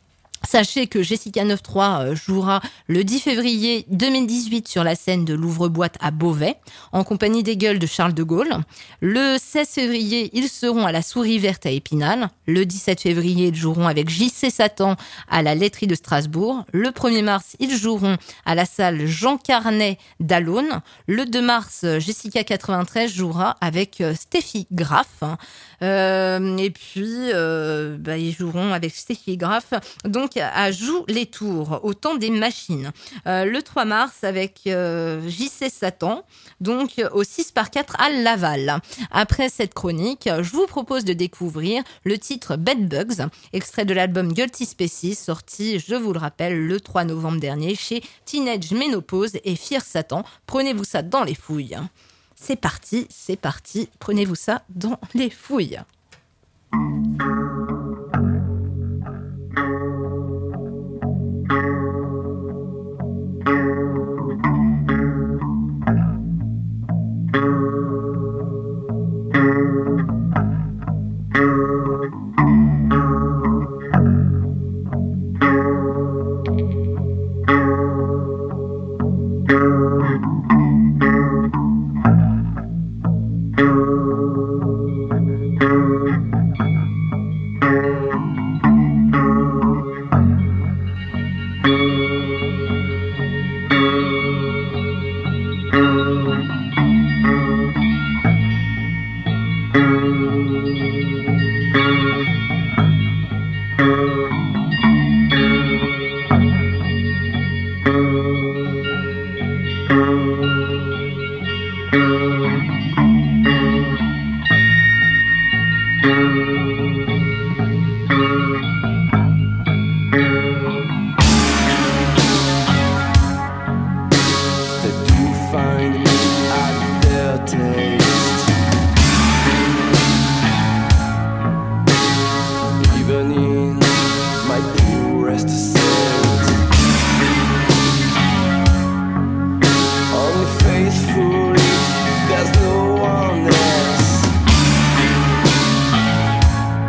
Sachez que Jessica neuf trois jouera le dix février deux mille dix-huit sur la scène de l'Ouvre-Boîte à Beauvais, en compagnie des Gueules de Charles de Gaulle. Le seize février, ils seront à la Souris Verte à Épinal. Le dix-sept février, ils joueront avec J C Satan à la Laiterie de Strasbourg. Le premier mars, ils joueront à la salle Jean Carnet d'Alonne. Le deux mars, Jessica quatre-vingt-treize jouera avec Steffi Graf. Euh, et puis, euh, bah, ils joueront avec Steffi Graf. Donc, à Joux-les-Tours, au temps des machines. Euh, le trois mars, avec euh, J C Satan, donc au six par quatre à Laval. Après cette chronique, je vous propose de découvrir le titre Bed Bugs, extrait de l'album Guilty Species, sorti, je vous le rappelle, le trois novembre dernier chez Teenage Menopause et Fear Satan. Prenez-vous ça dans les fouilles. C'est parti, c'est parti, prenez-vous ça dans les fouilles. There's no one else.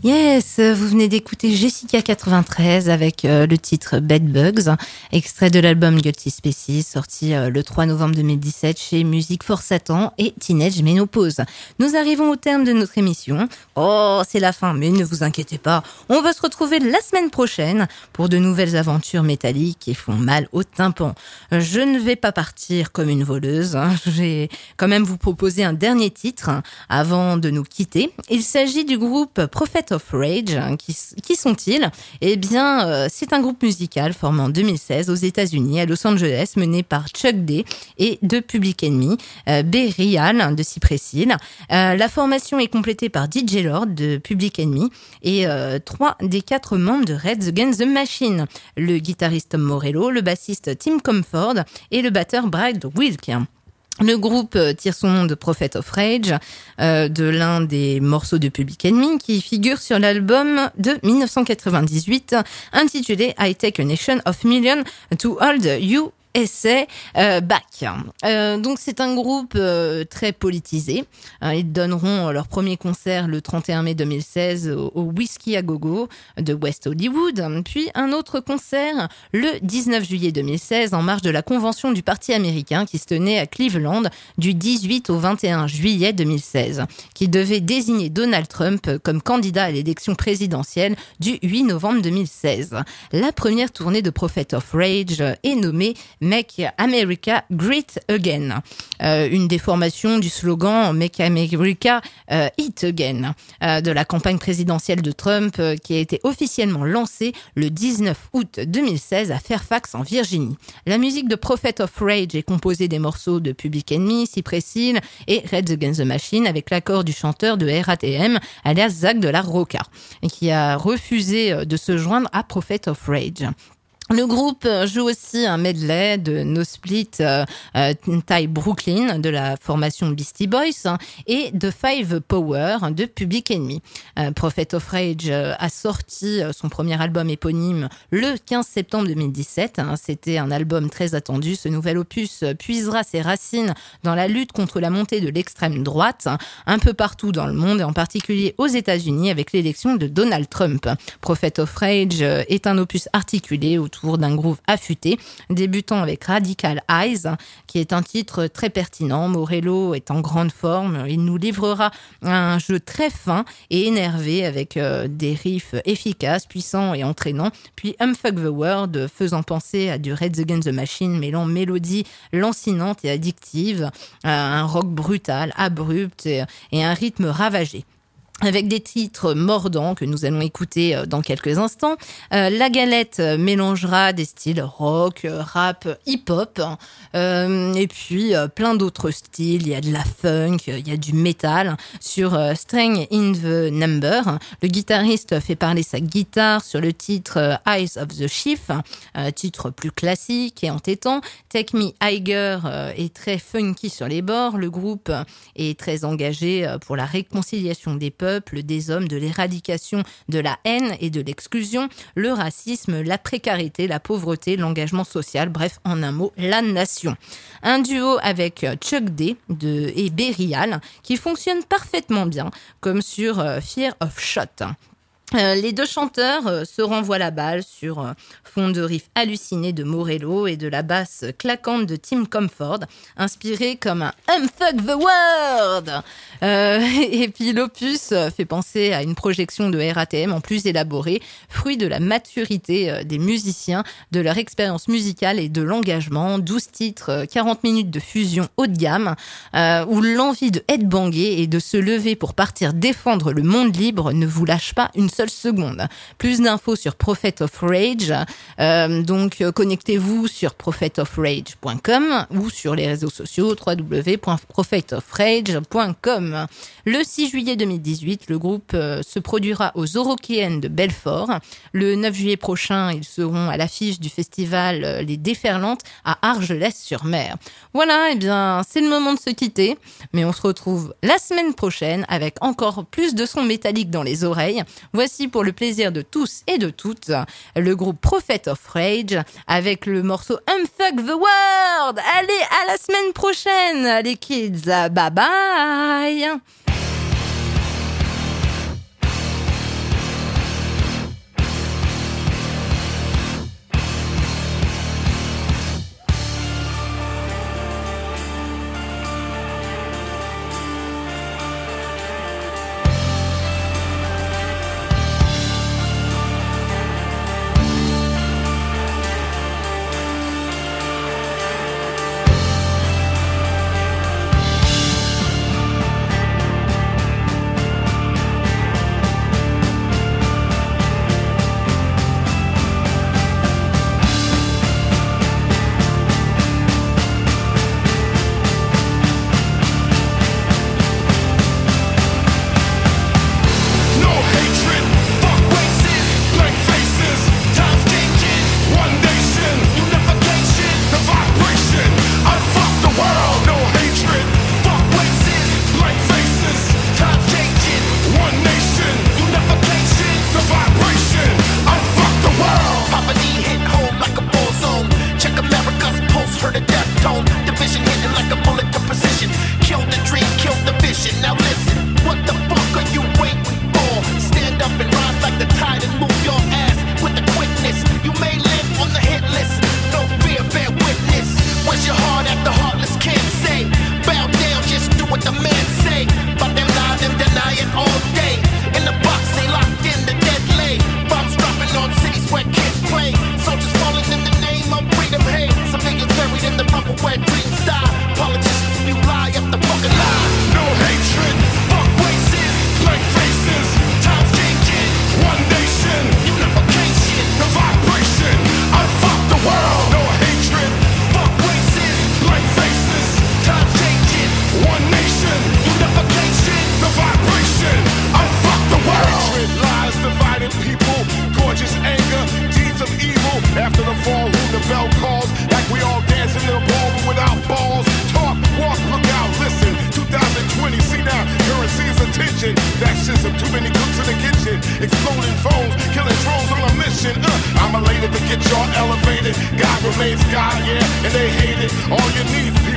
Yes, vous venez d'écouter Jessica quatre-vingt-treize avec euh, le titre Bed Bugs, extrait de l'album Guilty Species, sorti euh, le trois novembre deux mille dix-sept chez Musique for Satan et Teenage Ménopause. Nous arrivons au terme de notre émission. Oh, c'est la fin, mais ne vous inquiétez pas, on va se retrouver la semaine prochaine pour de nouvelles aventures métalliques qui font mal au tympan. Je ne vais pas partir comme une voleuse, hein. Je vais quand même vous proposer un dernier titre hein, avant de nous quitter. Il s'agit du groupe Prophet of Rage. Qui, qui sont-ils ? Eh bien, euh, c'est un groupe musical formé en deux mille seize aux États-Unis, à Los Angeles, mené par Chuck D et de Public Enemy, euh, Burial de Cypress Hill. Euh, la formation est complétée par D J Lord de Public Enemy et euh, trois des quatre membres de Rage Against the Machine, le guitariste Tom Morello, le bassiste Tim Comfort et le batteur Brad Wilk. Le groupe tire son nom de Prophet of Rage, euh, de l'un des morceaux de Public Enemy qui figure sur l'album de dix-neuf cent quatre-vingt-dix-huit intitulé I Take a Nation of Millions to Hold You Essai euh, back. Euh, donc c'est un groupe euh, très politisé. Euh, ils donneront leur premier concert le trente et un mai deux mille seize au, au Whisky à Gogo de West Hollywood. Puis un autre concert le dix-neuf juillet deux mille seize en marge de la convention du Parti américain qui se tenait à Cleveland du dix-huit au vingt et un juillet deux mille seize, qui devait désigner Donald Trump comme candidat à l'élection présidentielle du huit novembre deux mille seize. La première tournée de Prophet of Rage est nommée Make America Great Again, euh, une déformation du slogan Make America euh, Hit Again euh, de la campagne présidentielle de Trump euh, qui a été officiellement lancée le dix-neuf août deux mille seize à Fairfax en Virginie. La musique de Prophet of Rage est composée des morceaux de Public Enemy, Cypress Hill et Rage Against the Machine avec l'accord du chanteur de R A T M alias Zach de la Rocca qui a refusé de se joindre à Prophet of Rage. Le groupe joue aussi un medley de No Split euh, euh, Ty Brooklyn de la formation Beastie Boys hein, et de Five Power de Public Enemy. Euh, Prophet of Rage euh, a sorti son premier album éponyme le quinze septembre deux mille dix-sept. Hein, c'était un album très attendu. Ce nouvel opus puisera ses racines dans la lutte contre la montée de l'extrême droite hein, un peu partout dans le monde et en particulier aux États-Unis avec l'élection de Donald Trump. Prophet of Rage euh, est un opus articulé autour d'un groove affûté, débutant avec Radical Eyes, qui est un titre très pertinent. Morello est en grande forme. Il nous livrera un jeu très fin et énervé avec euh, des riffs efficaces, puissants et entraînants. Puis Unfuck the World, faisant penser à du Rage Against the Machine, mêlant mélodie lancinante et addictive, euh, un rock brutal, abrupt et, et un rythme ravagé. Avec des titres mordants que nous allons écouter dans quelques instants. Euh, la galette mélangera des styles rock, rap, hip-hop, euh, et puis euh, plein d'autres styles. Il y a de la funk, il y a du métal. Sur euh, String in the Number, le guitariste fait parler sa guitare sur le titre euh, Eyes of the Chief, euh, titre plus classique et entêtant. Take Me Higher euh, est très funky sur les bords. Le groupe est très engagé pour la réconciliation des peuples, des hommes, de l'éradication de la haine et de l'exclusion, le racisme, la précarité, la pauvreté, l'engagement social, bref, en un mot, la nation. Un duo avec Chuck D de, et Burial qui fonctionne parfaitement bien, comme sur Fear of Shot. Euh, les deux chanteurs euh, se renvoient la balle sur euh, fond de riff halluciné de Morello et de la basse claquante de Tim Comfort, inspiré comme un « Unfuck the World ». Euh, et puis l'opus fait penser à une projection de R A T M en plus élaborée, fruit de la maturité euh, des musiciens, de leur expérience musicale et de l'engagement. douze titres, quarante minutes de fusion haut de gamme, euh, où l'envie de headbanger et de se lever pour partir défendre le monde libre ne vous lâche pas une seule seconde. Plus d'infos sur Prophet of Rage, euh, donc euh, connectez-vous sur prophet of rage point com ou sur les réseaux sociaux w w w point prophet of rage point com. Le six juillet deux mille dix-huit, le groupe euh, se produira aux Eurokéennes de Belfort. Le neuf juillet prochain, ils seront à l'affiche du festival euh, Les Déferlantes à Argelès-sur-Mer. Voilà, et eh bien, c'est le moment de se quitter, mais on se retrouve la semaine prochaine avec encore plus de sons métalliques dans les oreilles. Voici pour le plaisir de tous et de toutes le groupe Prophet of Rage avec le morceau Unfuck the World. Allez, à la semaine prochaine les kids, bye bye.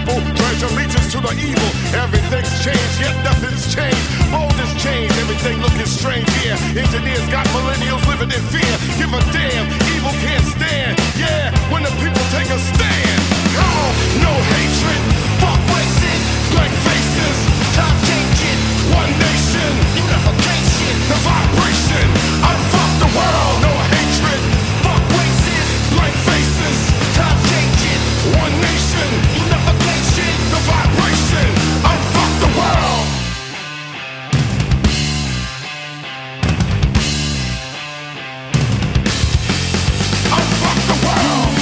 people pledge allegiance to the evil. Everything's changed, yet nothing's changed. Bold has changed, everything looking strange here. Engineers got millennials living in fear. Give a damn, evil can't stand. Yeah, when the people take a stand. Come on, no hatred, fuck races, blank faces. Time changing, one nation, unification, the vibration. Unfuck the world, no hatred, fuck races, blank faces. Time changing, one nation, unification, the vibration. Unfuck the world. Unfuck the world.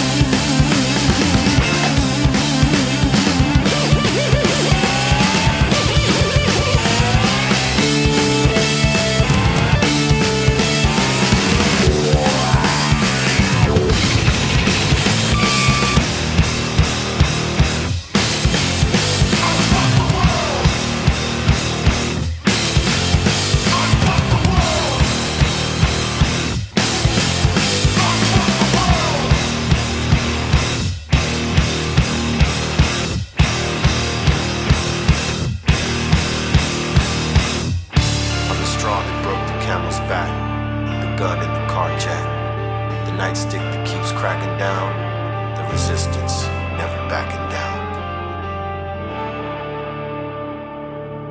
On the straw that broke the camel's back, the gun in the car jack, the nightstick that keeps cracking down, the resistance.